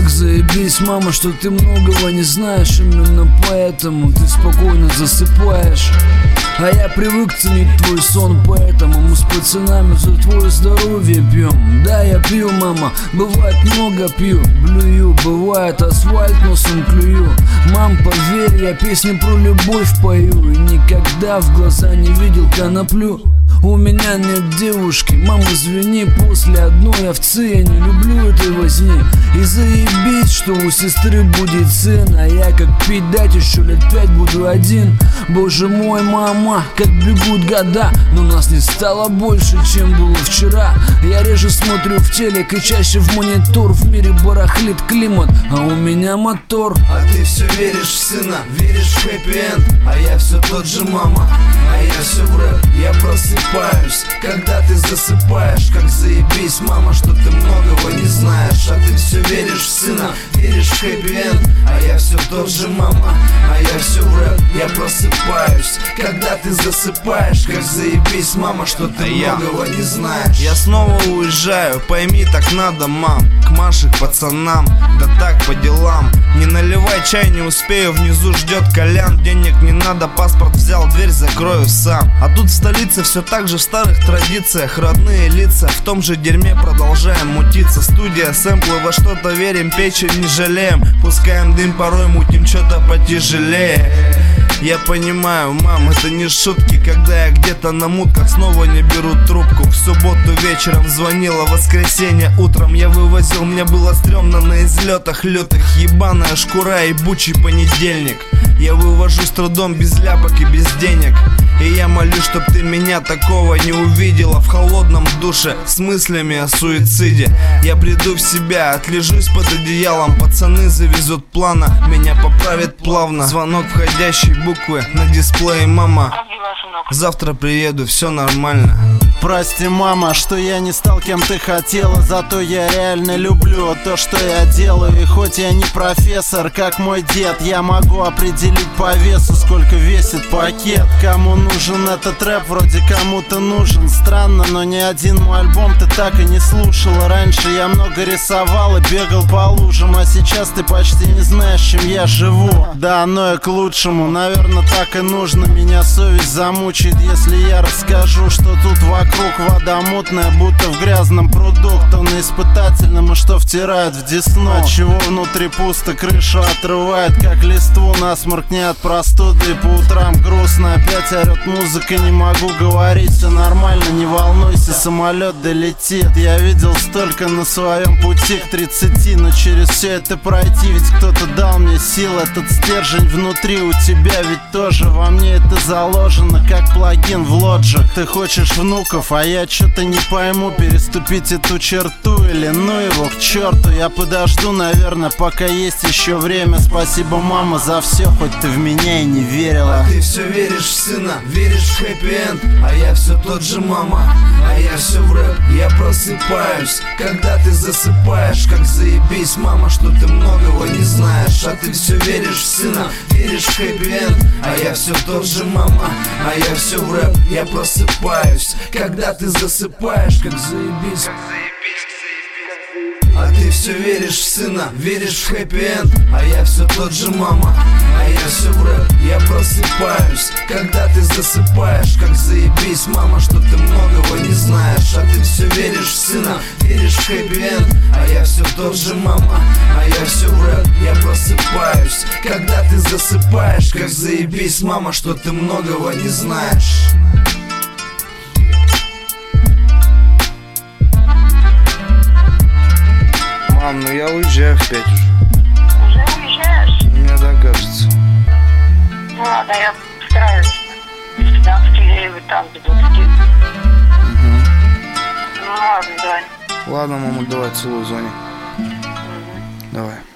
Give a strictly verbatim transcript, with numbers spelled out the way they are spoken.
Как заебись, мама, что ты многого не знаешь. Именно поэтому ты спокойно засыпаешь. А я привык ценить твой сон, поэтому мы с пацанами за твое здоровье пьем. Да, я пью, мама, бывает много пью, блюю, бывает асфальт носом клюю. Мам, поверь, я песни про любовь пою и никогда в глаза не видел коноплю. У меня нет девушки, мама, извини, после одной овцы я не люблю этой возни. И заебись, что у сестры будет сын, а я как пить дать еще лет пять буду один. Боже мой, мама, как бегут года, но нас не стало больше, чем было вчера. Я реже смотрю в телек и чаще в монитор. В мире барахлит климат, а у меня мотор. А ты все веришь в сына, веришь в хэппи-энд, а я все тот же, мама, а я все в рэп. Я просыпаюсь, когда ты засыпаешь. Как заебись, мама, что ты многого не знаешь. А ты все веришь в сына, веришь в хэппи-энд, а я все тот же, мама, а я все в рэп. Я просыпаюсь, когда ты засыпаешь. Как заебись, мама, что ты а многого я... не знаешь. Я снова уезжаю, пойми, так надо, мам. К Маше, к пацанам, да так по делам. Не наливай чай, не успею, внизу ждет Колян. Денег не надо, паспорт взял, дверь закрою сам. А тут в столице все так же в старых традициях. Родные лица, в том же дерьме продолжаем мутиться. Студия, сэмплы, во что-то верим, печень не жалеем. Пускаем дым, порой мутим что-то потяжелее. Я понимаю, мам, это не шутки. Когда я где-то на мутках, снова не беру трубку. В субботу вечером звонила, воскресенье утром я вывозил. Мне было стрёмно на излетах лютых. Ебаная шкура, ебучий понедельник. Я вывожу с трудом, без ляпок и без денег. И я молюсь, чтоб ты меня такого не увидела. В холодном душе с мыслями о суициде. Я приду в себя, отлежусь под одеялом. Пацаны завезут плана, меня поправит плавно. Звонок входящей буквы на дисплее, мама. Завтра приеду, все нормально. Прости, мама, что я не стал кем ты хотела. Зато я реально люблю то, что я делаю. И хоть я не профессор, как мой дед, я могу определить по весу, сколько весит пакет. Кому нужен этот рэп, вроде кому-то нужен. Странно, но ни один мой альбом ты так и не слушала. Раньше я много рисовал и бегал по лужам, а сейчас ты почти не знаешь, чем я живу. Да, оно и к лучшему, наверное, так и нужно. Меня совесть замучает, если я расскажу, что тут вокруг вода мутная, будто в грязном пруду. Кто на испытательном и что втирает в десну. Отчего внутри пусто, крышу отрывает, как листву. Насморк не от простуды, и по утрам грустно. Опять орёт музыка, не могу говорить. Все нормально, не волнуйся, самолет долетит. Я видел столько на своем пути к тридцати, но через все это пройти, ведь кто-то дал мне сил. Этот стержень внутри у тебя ведь тоже во мне это заложено, как плагин в Logic. Ты хочешь внуков, а я что-то не пойму, переступить эту черту или ну его к черту. Я подожду, наверное, пока есть еще время. Спасибо, мама, за все, хоть ты в меня и не верила. А ты все веришь в сына, веришь в хэппи-энд, а я все тот же, мама, а я все в рэп. Я просыпаюсь, когда ты засыпаешь. Как заебись, мама, что ты многого не знаешь. А ты все веришь в сына, веришь в хэппи-энд, а я все тот же, мама, а я все в рэп. Я просыпаюсь, когда ты засыпаешь. Как заебись. А ты все веришь в сына, веришь в хэппи-энд, а я все тот же, мама, а я все в рэп. Я просыпаюсь, когда ты засыпаешь. Как заебись, мама, что ты многого не знаешь. А ты все веришь в сына, веришь в хэппи-энд, а я все тот же, мама, а я все в рэп. Я просыпаюсь, когда ты засыпаешь. Как заебись, мама, что ты многого не знаешь. Мам, ну я уезжаю в пять уже. Уже уезжаешь? Мне так кажется. Ну ладно, я постараюсь. Без пятнадцати или там до двадцати. Угу. Ну ладно, давай. Ладно, мама, давай, целую, звони. Угу. Давай.